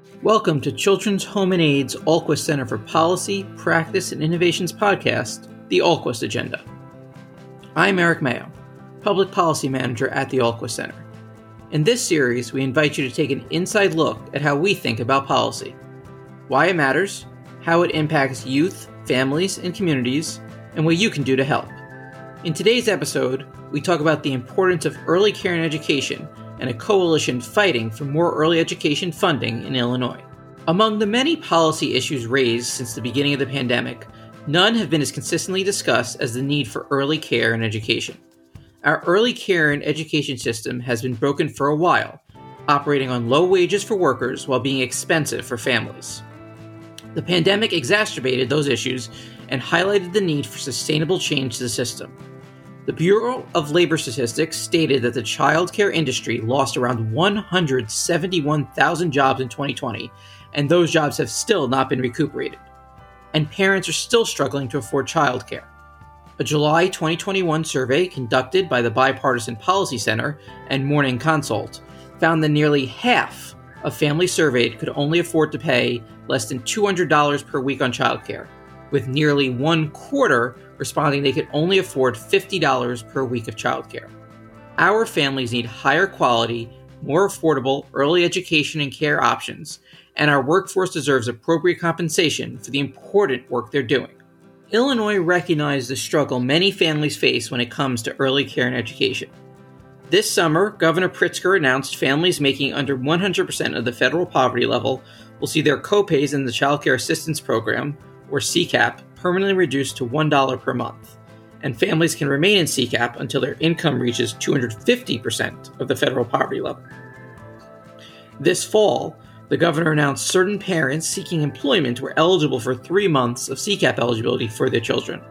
Welcome to Children's Home and Aid's Alquist Center for Policy, Practice, and Innovations podcast, The Alquist Agenda. I'm Eric Mayo, Public Policy Manager at the Alquist Center. In this series, we invite you to take an inside look at how we think about policy, why it matters, how it impacts youth, families, and communities, and what you can do to help. In today's episode, we talk about the importance of early care and education and a coalition fighting for more early education funding in Illinois. Among the many policy issues raised since the beginning of the pandemic, none have been as consistently discussed as the need for early care and education. Our early care and education system has been broken for a while, operating on low wages for workers while being expensive for families. The pandemic exacerbated those issues and highlighted the need for sustainable change to the system. The Bureau of Labor Statistics stated that the child care industry lost around 171,000 jobs in 2020, and those jobs have still not been recuperated. And parents are still struggling to afford child care. A July 2021 survey conducted by the Bipartisan Policy Center and Morning Consult found that nearly half of families surveyed could only afford to pay less than $200 per week on child care, with nearly 1/4 responding they could only afford $50 per week of childcare. Our families need higher quality, more affordable early education and care options, and our workforce deserves appropriate compensation for the important work they're doing. Illinois recognized the struggle many families face when it comes to early care and education. This summer, Governor Pritzker announced families making under 100% of the federal poverty level will see their copays in the Child Care Assistance Program, or CCAP, permanently reduced to $1 per month, and families can remain in CCAP until their income reaches 250% of the federal poverty level. This fall, the governor announced certain parents seeking employment were eligible for 3 months of CCAP eligibility for their children.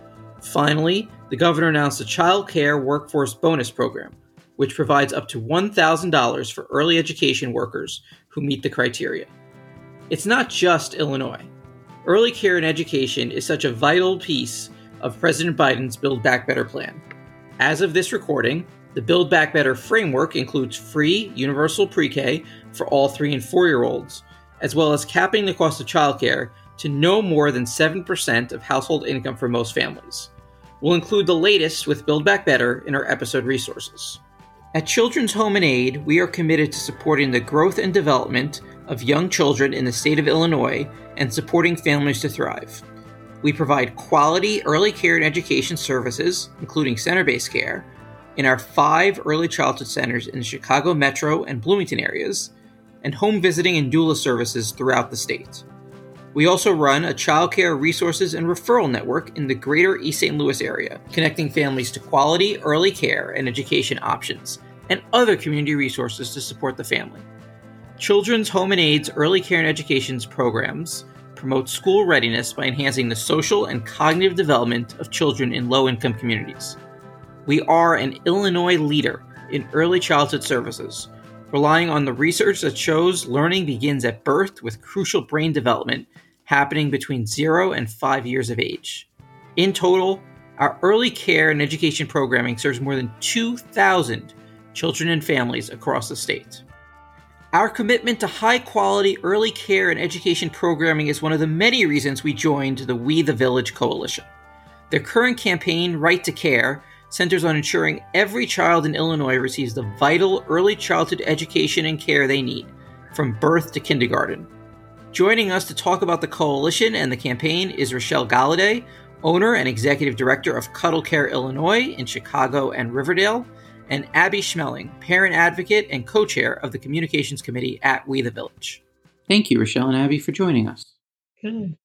Finally, the governor announced the Child Care Workforce Bonus Program, which provides up to $1,000 for early education workers who meet the criteria. It's not just Illinois. Early care and education is such a vital piece of President Biden's Build Back Better plan. As of this recording, the Build Back Better framework includes free universal pre-K for all 3 and 4-year-olds, as well as capping the cost of childcare to no more than 7% of household income for most families. We'll include the latest with Build Back Better in our episode resources. At Children's Home and Aid, we are committed to supporting the growth and development of young children in the state of Illinois and supporting families to thrive. We provide quality early care and education services, including center-based care, in our 5 early childhood centers in the Chicago metro and Bloomington areas, and home visiting and doula services throughout the state. We also run a child care resources and referral network in the greater East St. Louis area, connecting families to quality early care and education options, and other community resources to support the family. Children's Home and Aid's early care and education programs promote school readiness by enhancing the social and cognitive development of children in low-income communities. We are an Illinois leader in early childhood services, relying on the research that shows learning begins at birth with crucial brain development happening between 0 and 5 years of age. In total, our early care and education programming serves more than 2,000 children and families across the state. Our commitment to high-quality early care and education programming is one of the many reasons we joined the We the Village Coalition. Their current campaign, Right to Care, centers on ensuring every child in Illinois receives the vital early childhood education and care they need, from birth to kindergarten. Joining us to talk about the coalition and the campaign is Rochelle Galladay, owner and executive director of Cuddle Care Illinois in Chicago and Riverdale, and Abby Schmeling, parent advocate and co-chair of the Communications Committee at We the Village. Thank you, Rochelle and Abby, for joining us. Good.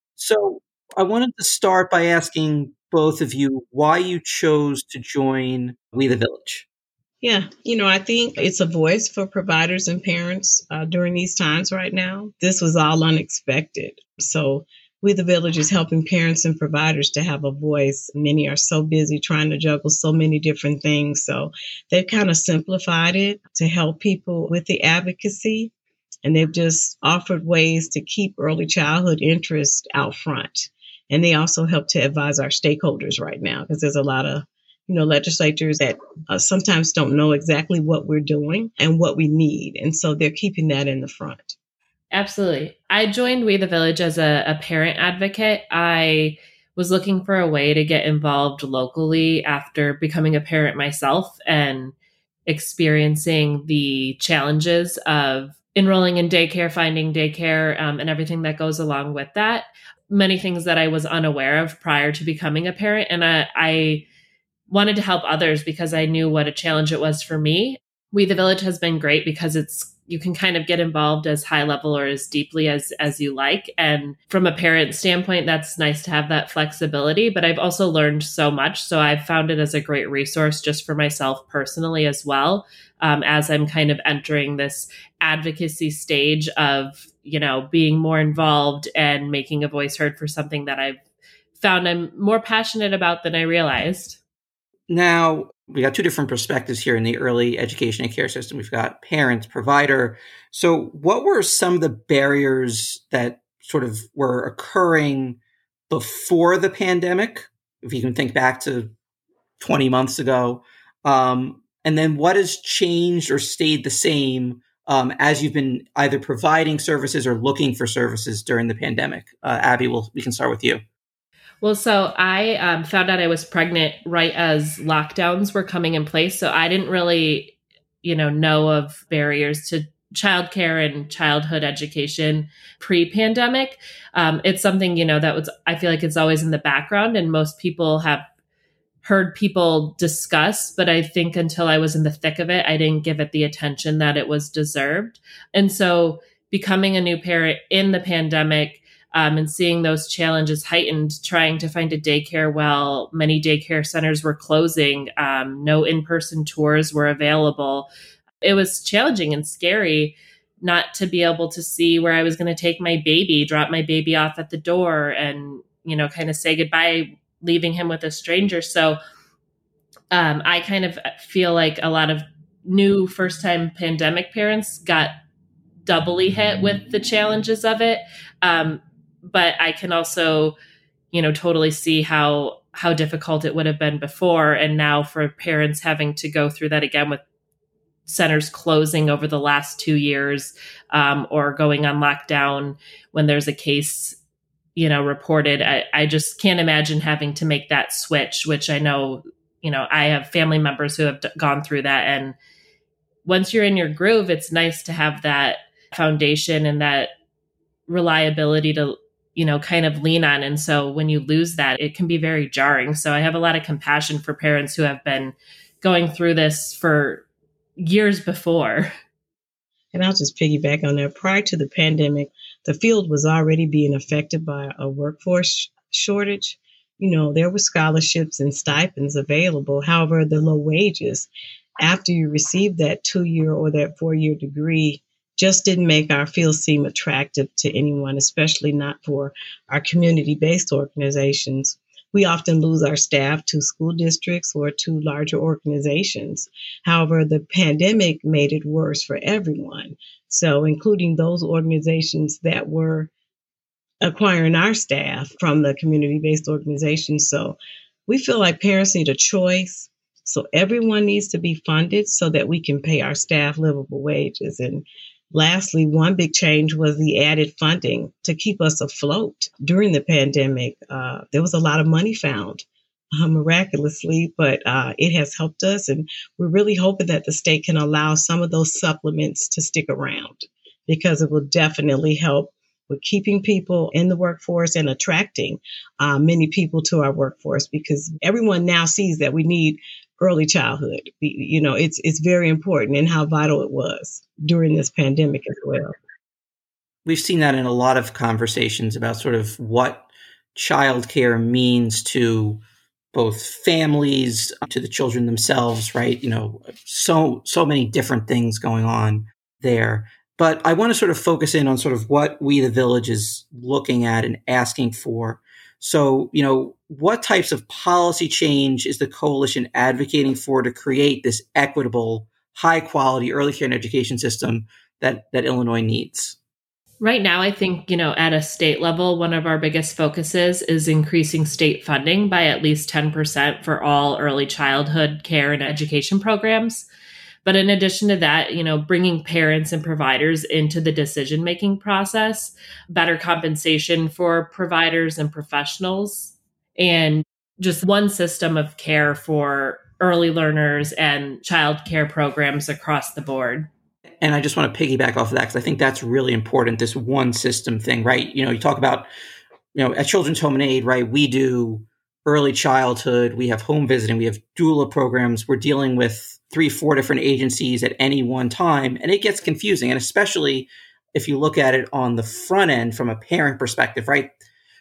So I wanted to start by asking both of you why you chose to join We the Village. Yeah, I think it's a voice for providers and parents during these times right now. This was all unexpected. So We the Village is helping parents and providers to have a voice. Many are so busy trying to juggle so many different things. So they've kind of simplified it to help people with the advocacy. And they've just offered ways to keep early childhood interest out front. And they also help to advise our stakeholders right now, because there's a lot of legislators that sometimes don't know exactly what we're doing and what we need. And so they're keeping that in the front. Absolutely. I joined We the Village as a parent advocate. I was looking for a way to get involved locally after becoming a parent myself and experiencing the challenges of enrolling in daycare, finding daycare, and everything that goes along with that. Many things that I was unaware of prior to becoming a parent. And I wanted to help others because I knew what a challenge it was for me. We the Village has been great because you can kind of get involved as high level or as deeply as you like. And from a parent standpoint, that's nice to have that flexibility. But I've also learned so much. So I've found it as a great resource just for myself personally as well, as I'm kind of entering this advocacy stage of, being more involved and making a voice heard for something that I've found I'm more passionate about than I realized. Now, we got two different perspectives here in the early education and care system. We've got parent, provider. So what were some of the barriers that sort of were occurring before the pandemic, if you can think back to 20 months ago? And then what has changed or stayed the same as you've been either providing services or looking for services during the pandemic? Abby, we can start with you. Well, so I found out I was pregnant right as lockdowns were coming in place. So I didn't really, know of barriers to childcare and childhood education pre-pandemic. It's something, I feel like it's always in the background and most people have heard people discuss, but I think until I was in the thick of it, I didn't give it the attention that it was deserved. And so becoming a new parent in the pandemic, and seeing those challenges heightened, trying to find a daycare while many daycare centers were closing, no in-person tours were available. It was challenging and scary not to be able to see where I was going to take my baby, drop my baby off at the door and, kind of say goodbye, leaving him with a stranger. So I kind of feel like a lot of new first-time pandemic parents got doubly hit with the challenges of it. But I can also, totally see how difficult it would have been before. And now for parents having to go through that again with centers closing over the last 2 years, or going on lockdown when there's a case, reported. I just can't imagine having to make that switch, which I know, I have family members who have gone through that. And once you're in your groove, it's nice to have that foundation and that reliability to, kind of lean on. And so when you lose that, it can be very jarring. So I have a lot of compassion for parents who have been going through this for years before. And I'll just piggyback on that. Prior to the pandemic, the field was already being affected by a workforce shortage. There were scholarships and stipends available. However, the low wages after you received that 2-year or that 4-year degree just didn't make our field seem attractive to anyone, especially not for our community-based organizations. We often lose our staff to school districts or to larger organizations. However, the pandemic made it worse for everyone. So including those organizations that were acquiring our staff from the community-based organizations. So we feel like parents need a choice. So everyone needs to be funded so that we can pay our staff livable wages. And lastly, one big change was the added funding to keep us afloat during the pandemic. There was a lot of money found miraculously, but it has helped us. And we're really hoping that the state can allow some of those supplements to stick around because it will definitely help with keeping people in the workforce and attracting many people to our workforce because everyone now sees that we need early childhood. It's very important and how vital it was during this pandemic as well. We've seen that in a lot of conversations about sort of what childcare means to both families, to the children themselves, right? So many different things going on there. But I want to sort of focus in on sort of what We the Village is looking at and asking for. So, what types of policy change is the coalition advocating for to create this equitable, high quality early care and education system that Illinois needs? Right now, I think, at a state level, one of our biggest focuses is increasing state funding by at least 10% for all early childhood care and education programs. But in addition to that, bringing parents and providers into the decision-making process, better compensation for providers and professionals, and just one system of care for early learners and child care programs across the board. And I just want to piggyback off of that because I think that's really important, this one system thing, right? You talk about, at Children's Home and Aid, right, we do early childhood, we have home visiting, we have doula programs, we're dealing with 3-4 different agencies at any one time, and it gets confusing. And especially if you look at it on the front end from a parent perspective, right?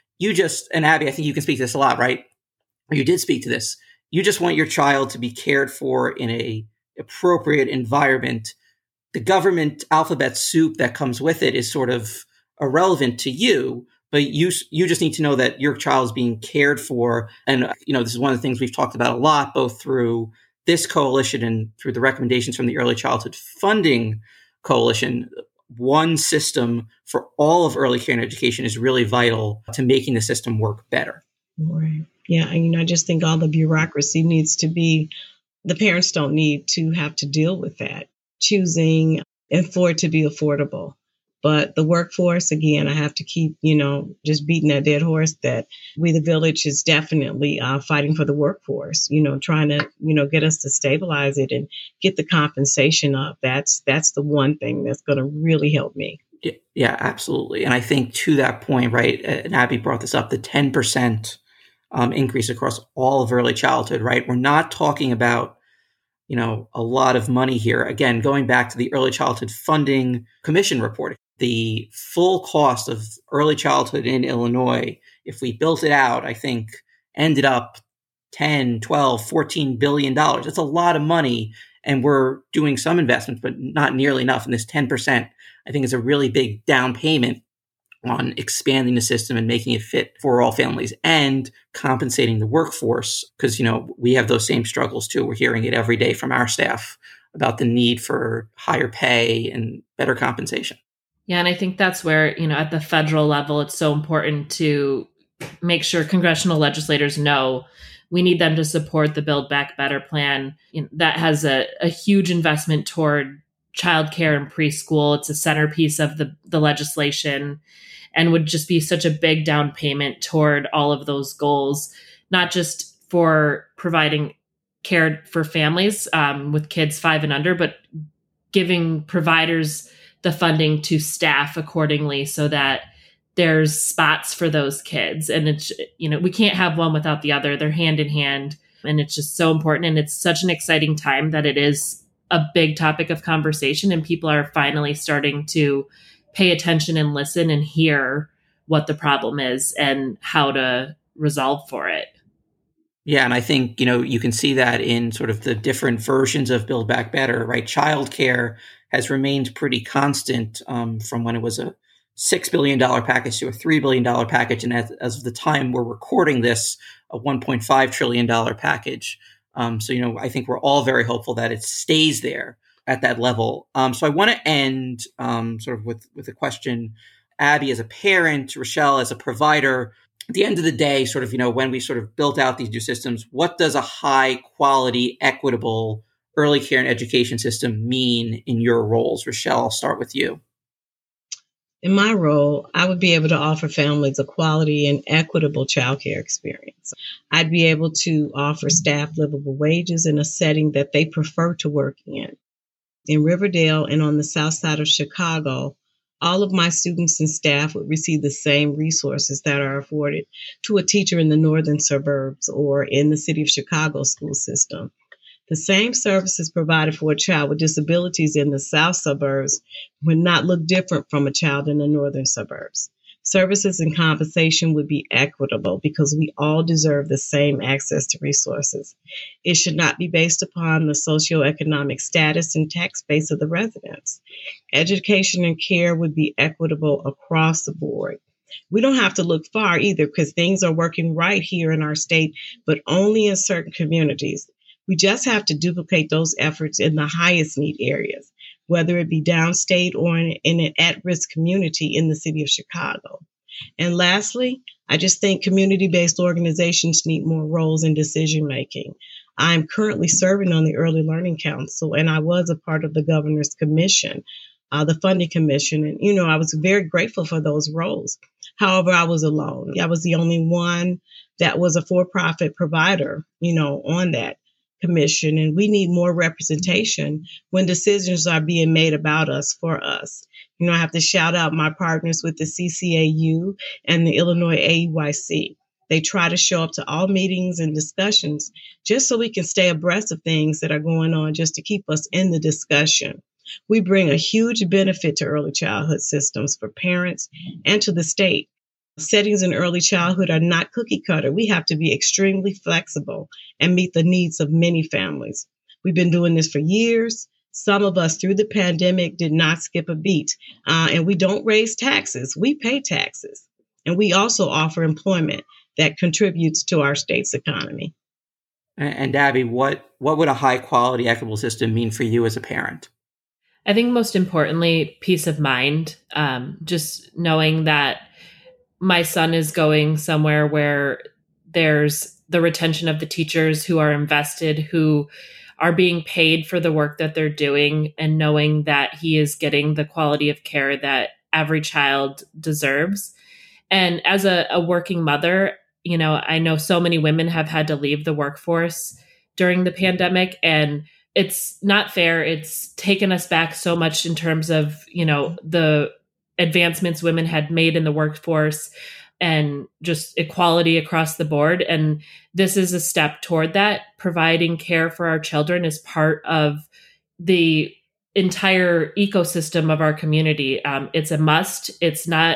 And Abby, I think you can speak to this a lot, right? Or you did speak to this. You just want your child to be cared for in a appropriate environment. The government alphabet soup that comes with it is sort of irrelevant to you, but you just need to know that your child is being cared for. And, this is one of the things we've talked about a lot, both through this coalition and through the recommendations from the Early Childhood Funding Coalition. One system for all of early care and education is really vital to making the system work better. Right. Yeah. And, I just think all the bureaucracy needs to be, the parents don't need to have to deal with that, choosing and for it to be affordable. But the workforce, again, I have to keep, just beating that dead horse that We the Village is definitely fighting for the workforce, trying to, get us to stabilize it and get the compensation up. That's the one thing that's going to really help me. Yeah, absolutely. And I think to that point, right, and Abby brought this up, the 10% increase across all of early childhood, right? We're not talking about, a lot of money here. Again, going back to the Early Childhood Funding Commission report, the full cost of early childhood in Illinois, if we built it out, I think ended up 10, 12, $14 billion. That's a lot of money. And we're doing some investments, but not nearly enough. And this 10%, I think, is a really big down payment on expanding the system and making it fit for all families and compensating the workforce. Because, we have those same struggles too. We're hearing it every day from our staff about the need for higher pay and better compensation. Yeah. And I think that's where, at the federal level, it's so important to make sure congressional legislators know we need them to support the Build Back Better plan. That has a huge investment toward childcare and preschool. It's a centerpiece of the legislation and would just be such a big down payment toward all of those goals, not just for providing care for families with kids 5 and under, but giving providers the funding to staff accordingly so that there's spots for those kids. And it's, we can't have one without the other. They're hand in hand. And it's just so important. And it's such an exciting time that it is a big topic of conversation and people are finally starting to pay attention and listen and hear what the problem is and how to resolve for it. Yeah. And I think, you can see that in sort of the different versions of Build Back Better, right? Childcare has remained pretty constant from when it was a $6 billion package to a $3 billion package. And as of the time we're recording this, a $1.5 trillion package. So, I think we're all very hopeful that it stays there at that level. So I want to end sort of with a question, Abby, as a parent, Rochelle, as a provider. At the end of the day, sort of, when we sort of built out these new systems, what does a high quality, equitable early care and education system mean in your roles? Rochelle, I'll start with you. In my role, I would be able to offer families a quality and equitable childcare experience. I'd be able to offer staff livable wages in a setting that they prefer to work in. In Riverdale and on the south side of Chicago, all of my students and staff would receive the same resources that are afforded to a teacher in the northern suburbs or in the city of Chicago school system. The same services provided for a child with disabilities in the south suburbs would not look different from a child in the northern suburbs. Services and compensation would be equitable because we all deserve the same access to resources. It should not be based upon the socioeconomic status and tax base of the residents. Education and care would be equitable across the board. We don't have to look far either because things are working right here in our state, but only in certain communities. We just have to duplicate those efforts in the highest need areas, whether it be downstate or in an at-risk community in the city of Chicago. And lastly, I just think community-based organizations need more roles in decision-making. I'm currently serving on the Early Learning Council, and I was a part of the Governor's Commission, the Funding Commission. And, I was very grateful for those roles. However, I was alone. I was the only one that was a for-profit provider, on that commission. And we need more representation when decisions are being made about us, for us. I have to shout out my partners with the CCAU and the Illinois AEYC. They try to show up to all meetings and discussions just so we can stay abreast of things that are going on, just to keep us in the discussion. We bring a huge benefit to early childhood systems for parents and to the state. Settings in early childhood are not cookie cutter. We have to be extremely flexible and meet the needs of many families. We've been doing this for years. Some of us through the pandemic did not skip a beat. And we don't raise taxes. We pay taxes. And we also offer employment that contributes to our state's economy. And Abby, what would a high quality, equitable system mean for you as a parent? I think most importantly, peace of mind. Just knowing that my son is going somewhere where there's the retention of the teachers who are invested, who are being paid for the work that they're doing, and knowing that he is getting the quality of care that every child deserves. And as a working mother, I know so many women have had to leave the workforce during the pandemic, and it's not fair. It's taken us back so much in terms of, the advancements women had made in the workforce and just equality across the board. And this is a step toward that. Providing care for our children is part of the entire ecosystem of our community. It's a must. It's not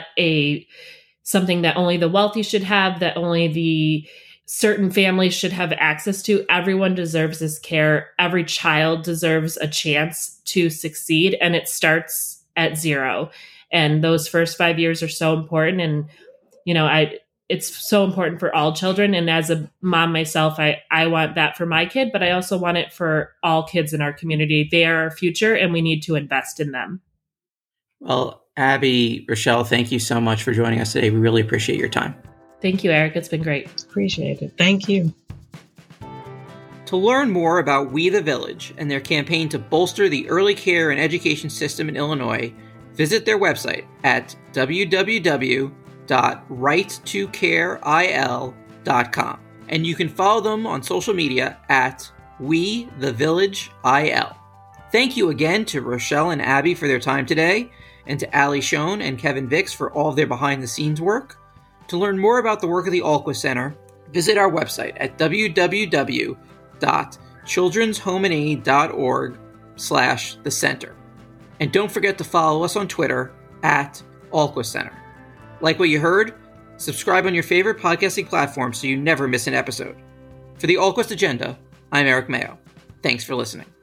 something that only the wealthy should have, that only the certain families should have access to. Everyone deserves this care. Every child deserves a chance to succeed, and it starts at 0. And those first 5 years are so important. And, it's so important for all children. And as a mom myself, I want that for my kid, but I also want it for all kids in our community. They are our future, and we need to invest in them. Well, Abby, Rochelle, thank you so much for joining us today. We really appreciate your time. Thank you, Eric. It's been great. Appreciate it. Thank you. To learn more about We the Village and their campaign to bolster the early care and education system in Illinois, visit their website at www.right2careil.com. And you can follow them on social media at We the Village IL. Thank you again to Rochelle and Abby for their time today, and to Ali Schoen and Kevin Vicks for all of their behind-the-scenes work. To learn more about the work of the Ahlquist Center, visit our website at www.childrenshomeandaid.org/the-center. And don't forget to follow us on Twitter at Ahlquist Center. Like what you heard? Subscribe on your favorite podcasting platform so you never miss an episode. For the Ahlquist Agenda, I'm Eric Mayo. Thanks for listening.